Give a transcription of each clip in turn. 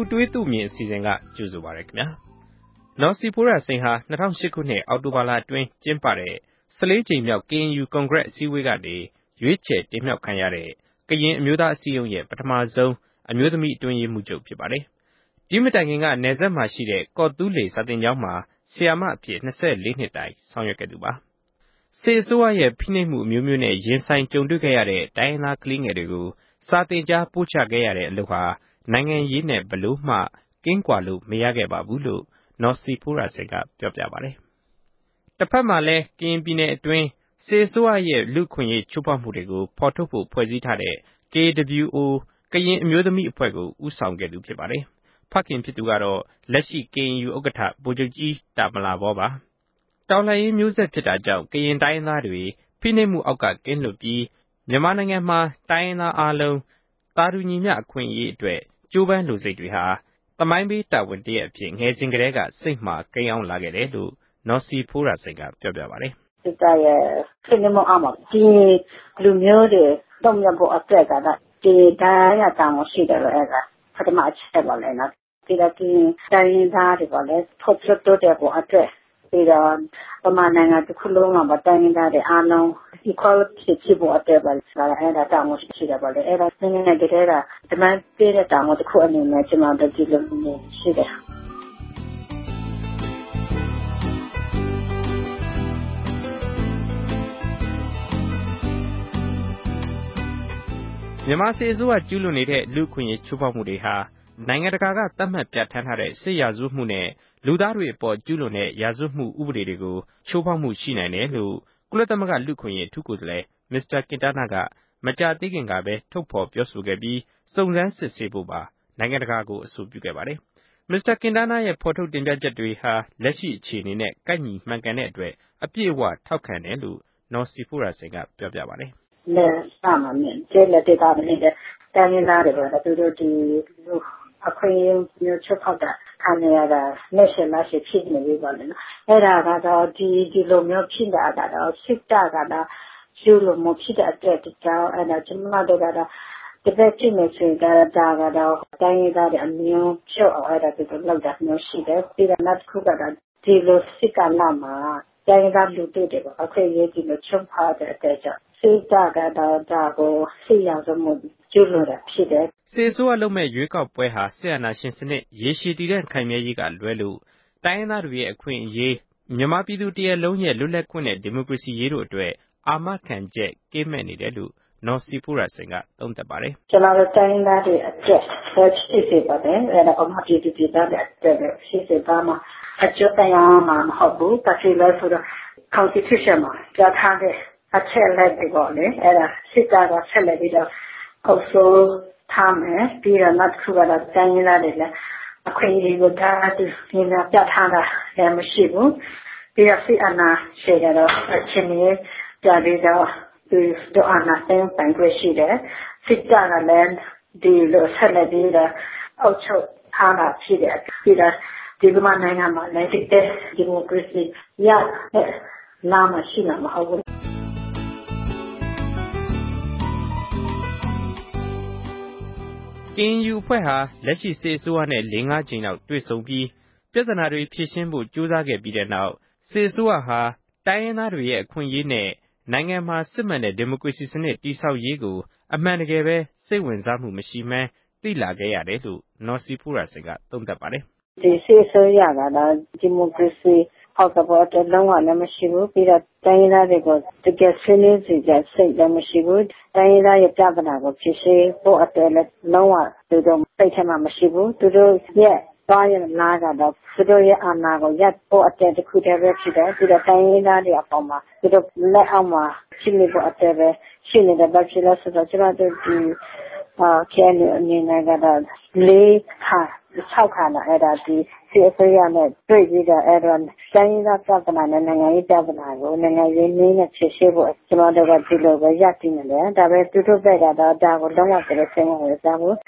တွေးသူမြင်အစီအစဉ်ကကြိုဆိုပါရခင်ဗျာနော်စီဖိုးရာစိန်ဟာ2008ခုနှစ်အောက်တိုဘာလအတွင်းကျင်းပတဲ့14ကြိမ်မြောက် KNU ကွန်ဂရက်အစည်းအဝေးကနေရွေးချယ်တင်မြှောက်ခံရတဲ့ကရင်အမျိုးသားအစည်းအရုံးရဲ့ပထမဆုံးအမျိုးသမီးအတွင်းရေးမှူးချုပ်ဖြစ်ပါတယ်ဒီမတိုင်ခင်ကနယ်စပ်မှာရှိတဲ့ကော့တူးလေစာတင်ကျောင်းမှာဆီယာမအဖြစ်24နှစ်တိုင်ဆောင်ရွက်ခဲ့သူပါစစ်အစိုးရရဲ့ဖိနှိပ်မှုအမျိုးမျိုးနဲ့ရင်ဆိုင်ကြုံတွေ့ခဲ့ရတဲ့တိုင်းရင်းသားကလေးငယ်တွေကိုစာတင်ကြားပို့ချခဲ့ရတဲ့အလုပ်ဟာနိုင်ငံရေးနဲ့ဘလို့မှကင်းကွာလို့မရခဲ့ပါဘူးလို့နော်စီဖိုးရာစိန်ကပြောပြပါတယ်တစ်ဖက်မှာလည်းကရင်ပြည်နယ်အတွင်းစစ်အစိုးရရဲ့လူခွင့်ရေးချိုးဖောက်မှုတွေကိုဖော်ထုတ်ဖို့ဖွဲ့စည်းထားတဲ့ KWO ကရင်အမျိုးသမီးအဖွဲ့ကိုဦးဆောင်ခဲ့သူဖြစ်ပါတယ်ဖခင်ဖြစ်သူကတော့လက်ရှိ KNU ဥက္ကဋ္ဌဗိုလ်ချုပ်ကြီးတာမလာဘောပါတော်လှန်ရေးမျိုးဆက်ဖြစ်တာကြောင့်ကရင်တိုင်းရင်းသားတွေဖိနှိပ်မှုအောက်ကကင်းလွတ်ပြီးမြန်မာနိုင်ငံမှာတိုင်းရင်းသားအားလုံးသာတူညီမျှအခွင့်အရေးအတွက်ကြိုးပမ်းလိုစိတ်တွေဟာသမိုင်းပေးတာဝန်တရက်အဖြစ်ငယ်စဉ်ကတည်းကစိတ်မှာကိန်းအောင်လာခဲ့တယ်လို့နော်စီဖိုးရာစိန်ကပြောပြပါတယ်စစ်တပ်ရဲ့ဖိနှိပ်မှုအောက်မှာဒီလူမျိုးတွေတုံ့ပြန်ဖို့အတွက်ကဒီတိုင်းရတာမရှိတယ်လို့အဲ့ဒါပထမအချက်ပါလေနော်ဒီတော့ဒီတိုင်းရင်းသားတွေပါလေထုတ်ပြတော့တဲ့ပေါ်အတွက်ပြီးတော့ဗမာနိုင်ငံတစ်ခုလုံးမှာတိုင်းရင်းသားတွေအားလုံး equality ဖြစ်ဖို့အတွက်ပါအဲ့ဒါတောင်းရှိတယ်ပါလေအဲ့ဒါနည်းနည်းတည်းကဒီမှပြတဲ့တောင်းတစ်ခုအနေနဲ့ကျွန်တော်တို့ဒီလိုမျိုးရှိတယ်မြန်မာစစ်အစိုးရကျူးလွန်နေတဲ့လူ့အခွင့်အရေးချိုးဖောက်မှုတွေဟာနိုင်ငံတကာကသတ်မှတ်ပြဋ္ဌာန်းထားတဲ့စစ်ရာဇဝတ်မှုနဲ့လူသားတွေအပေါ်ကျူးလွန်တဲ့ရာဇဝတ်မှုဥပဒေတွေကိုချိုးဖောက်မှုရှိနိုင်တယ်လို့ကုလသမဂ္ဂလူ့အခွင့်အရေးအထူးကိုယ်စားလှယ်မစ္စတာကင်တာနာကမကြာသေးခင်ကပဲထုတ်ဖော်ပြောဆိုခဲ့ပြီးစုံစမ်းစစ်ဆေးဖို့ပါနိုင်ငံတကာကိုအဆိုပြုခဲ့ပါတယ်မစ္စတာကင်တာနာရဲ့ဖော်ထုတ်တင်ပြချက်တွေဟာလက်ရှိအခြေအနေနဲ့ကိုက်ညီမှန်ကန်တဲ့အတွက်အပြည့်အဝထောက်ခံတယ်လို့နော်စီဖိုးရာစိန်ကပြောပြပါတယ်လက်စမှာမြင်ကျလက်တေတာနေတဲ့တိုင်းရင်းသားတွေကသူတို့ဒီအခွင့်အရေးမျိုးချုပ်ဖောက်တာခံရတာလက်ရှိမရှိဖြစ်နေပြီပါလေနော်အဲ့ဒါကတော့ဒီလိုမျိုးဖြစ်တာကတော့စစ်တပ်ကတော့ကျူးလွန်မှုဖြစ်တဲ့အတွက်ကြောင့်အဲ့ဒါကျွန်မတို့ကတော့ဒီဘက်ဖြစ်နေစေတာကတော့တိုင်းရင်းသားတွေအမျိုးချုပ်အောင်အဲ့ဒါသူတို့လောက်တာမျိုးရှိတယ်ပြီးတော့နောက်တစ်ခုကတော့ဒီလိုစစ်ကလာမှာတိုင်းရင်းသားလူတွေအခွင့်အရေးဒီလိုချုပ်ဖောက်တဲ့အတွက်ကြောင့်စစ်တပ်ကတော့ဒါကိုစစ်ရောမှုကျူးလွန်တာဖြစ်တယ်စစ်အစိုးရလုပ်မဲ့ရွေးကောက်ပွဲဟာဆရာနာရှင်စနစ်ရေရှည်တည်တဲ့ခိုင်မြဲရေးကလွဲလို့တိုင်းရင်းသားတွေရဲ့အခွင့်အရေးမြန်မာပြည်သူတရက်လုံးရဲ့လွတ်လပ်ခွင့်နဲ့ဒီမိုကရေစီရေးတို့အတွက်အာမခံချက်ကင်းမဲ့နေတယ်လို့နော်စီဖိုးရာစိန်ကသုံးသပ်ပါတယ်ကျွန်တော်တို့တိုင်းရင်းသားတွေအတွက်ရှိစေပါတယ်အဲ့ဒါအမှပြည်သူပြည်သားတွေအတွက်ရှိစေပါမှာအကျိုးတရားမှာမဟုတ်ဘူးတချို့လဲဆိုတော့ constitution မှာပြဋ္ဌာန်းတဲ့အချက်လက်တွေပေါ့လေအဲ့ဒါစစ်တပ်ကဆက်လက်ပြီးတော့အုပ်စိုးထားမယ်ပြီးတော့နောက်တစ်ခုကတော့တိုင်းရင်းသားတွေလည်းအခွင့်အရေးကိုဒါသူညီမပြဋ္ဌာန်းတာလည်းမရှိဘူးပြီးတော့စစ်အာဏာရှင်ကတော့အချင်းကြီးပြပြီးတော့သူတို့အာဏာသိမ်းပိုင်ခွင့်ရှိတယ်စစ်တပ်ကလည်းဒီလိုဆက်လက်ပြီးတော့အုပ်ချုပ်ထားတာဖြစ်တယ်ပြီးတော့ဒီကမနိုင်ငံမှာလည်းဒီမိုကရေစီရလာမရှိမှာမဟုတ်ဘူး KNU အဖွဲ့ဟာလက်ရှိစစ်အစိုးရနဲ့4-5ကြိမ်လောက်တွေ့ဆုံပြီးပြဿနာတွေဖြေရှင်းဖို့ကြိုးစားခဲ့ပြီးတဲ့နောက်စစ်အစိုးရဟာတိုင်းရင်းသားတွေရဲ့အခွင့်အရေးနဲ့နိုင်ငံမှာစစ်မှန်တဲ့ဒီမိုကရေစီစနစ်တည်ဆောက်ရေးကိုအမှန်တကယ်ပဲစိတ်ဝင်စားမှုမရှိမှန်းသိလာခဲ့ရတယ်လို့နော်စီဖိုးရာစိန်ကသုံးသပ်ပါတယ်ဒီစစ်အစိုးရကတော့ဒီမိုကရေစီဟောက်ကတော့တလုံးဝလည်းမရှိဘူးပြီးတော့တိုင်းရင်းသားတွေကိုတကယ်ဆွေးနွေးစီကြစိတ်လည်းမရှိဘူးတိုင်းရင်းသားရဲ့ပြဿနာကိုဖြေရှင်းဖို့အတွက်လည်းလုံးဝသူတို့စိတ်ထဲမှာမရှိဘူးသူတို့ရဲ့သွားရလာကတော့သူတို့ရဲ့အာဏာကိုရပ်ဖို့အတွက်တခုတည်းပဲဖြစ်တယ်ပြီးတော့တိုင်းရင်းသားတွေအပေါ်မှာသူတို့လက်အောက်မှာရှိနေဖို့အတွက်ပဲရှိနေတဲ့ဘာဖြစ်လို့ဆိုတော့ကျွန်တော်တို့ဒီKNUအနေနဲ့ကတော့6ခါလာအဲ့ဒါဒီစစ်အစိုးရနဲ့တွေ့ပြီးတော့အဲ့တော့တိုင်းရင်းသားပြဿနာနဲ့နိုင်ငံရေးပြဿနာကိုနိုင်ငံရေးနည်းနဲ့ဖြေရှင်းဖို့ကျွန်တော်တို့ကဒီလိုပဲရည်တည်နေတယ်ဒါပဲသူတို့ဘက်ကတော့ဒါကိုလုံးဝပြည့်စုံဝင်စားဖို့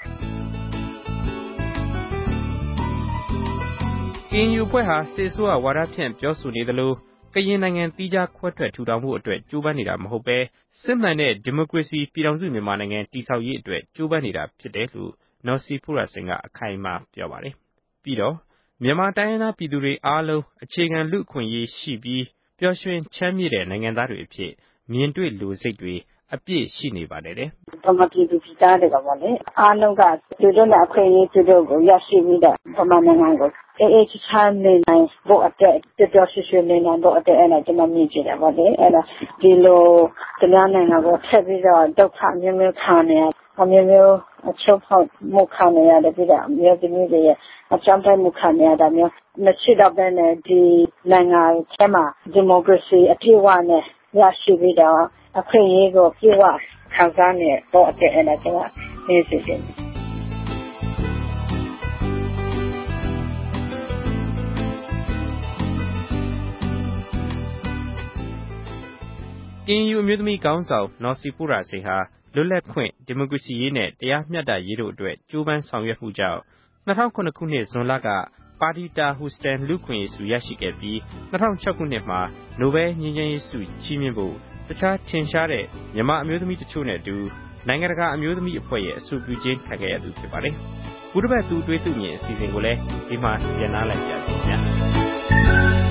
KNU အဖွဲ့ဟာစစ်အစိုးရဝါဒဖြန့်ပြောဆိုနေသလိုကရင်နိုင်ငံသီးခြားခွဲထွက်ထူထောင်မှုအတွက်ကြိုးပမ်းနေတာမဟုတ်ပဲစစ်မှန်တဲ့ဒီမိုကရေစီပြည်ထောင်စုမြန်မာနိုင်ငံတည်ဆောက်ရေးအတွက်ကြိုးပမ်းနေတာဖြစ်တယ်လို့နော်စီဖူရာစင်ကအခိုင်အမာပြောပါတယ်။ပြီးတော့မြန်မာတိုင်းရင်းသားပြည်သူတွေအားလုံးအခြေခံလူ့အခွင့်အရေးရှိပြီးပျော်ရွှင်ချမ်းမြေ့တဲ့နိုင်ငံသားတွေအဖြစ်မြင်တွေ့လိုစိတ်တွေအပြည့်ရှိနေပါတယ်တဲ့။ဗမာပြည်သူပြည်သားတွေကပေါ့လေအားလုံးကသူတို့နဲ့အခွင့်အရေးသူတို့ကိုရရှိပြီးတော့ဗမာနိုင်ငံကိုအေးချမ်းနေနိုင်ဖို့အတွက်ပျော်ရွှင်ရွှင်နေနိုင်ဖို့အတွက်အဲ့ဒါကျွန်တော်မြင်ကြတယ်ပေါ့လေအဲ့ဒါဒီလိုတရားနိုင်ငံကိုထပ်ပြီးတော့ဒုက္ခမျိုးမျိုးခံနေရအမျိုးမျိုးအချုပ်ဖောက်မှုခံနေရတယ်ပြီးတော့မျိုးသမီးတွေရဲ့အကြမ်းဖက်မှုခံနေရတာမျိုးမရှိတော့ဘဲနဲ့ဒီနိုင်ငံထဲမှာဒီမိုကရေစီအပြည့်အဝနဲ့ရရှိပြီးတော့အခွင့်အရေးကိုပြည့်ဝခံစားနေတော့တဲ့အဲ့ဒါကျွန်တော်မြင်စီတယ်ကင်ယူအမျိုးသမီးခေါင်းဆောင်နော်စီဖူရာစင်ဟာလွတ်လပ်ခွင့်ဒီမိုကရေစီရေးနဲ့တရားမျှတရေးတို့အတွက်ကြိုးပမ်းဆောင်ရွက်မှုကြောင့်2009ခုနှစ်ဇွန်လကပါတီတာဟူစတန်လူ့ခွင့်ရေးဆုရရှိခဲ့ပြီး2006ခုနှစ်မှာနိုဘဲငြိမ်းချမ်းရေးဆုချီးမြှင့်ဖို့တခြားထင်ရှားတဲ့မြန်မာအမျိုးသမီးတချို့နဲ့အတူနိုင်ငံတကာအမျိုးသမီးအဖွဲ့ရဲ့အဆိုပြုခြင်းခံခဲ့ရသူဖြစ်ပါတယ်။ဘုဒ္ဓဘတ်သူတွေးသူမြင်အစီအစဉ်ကိုလည်းဒီမှာပြန်နားလိုက်ကြပါဦးခင်ဗျာ။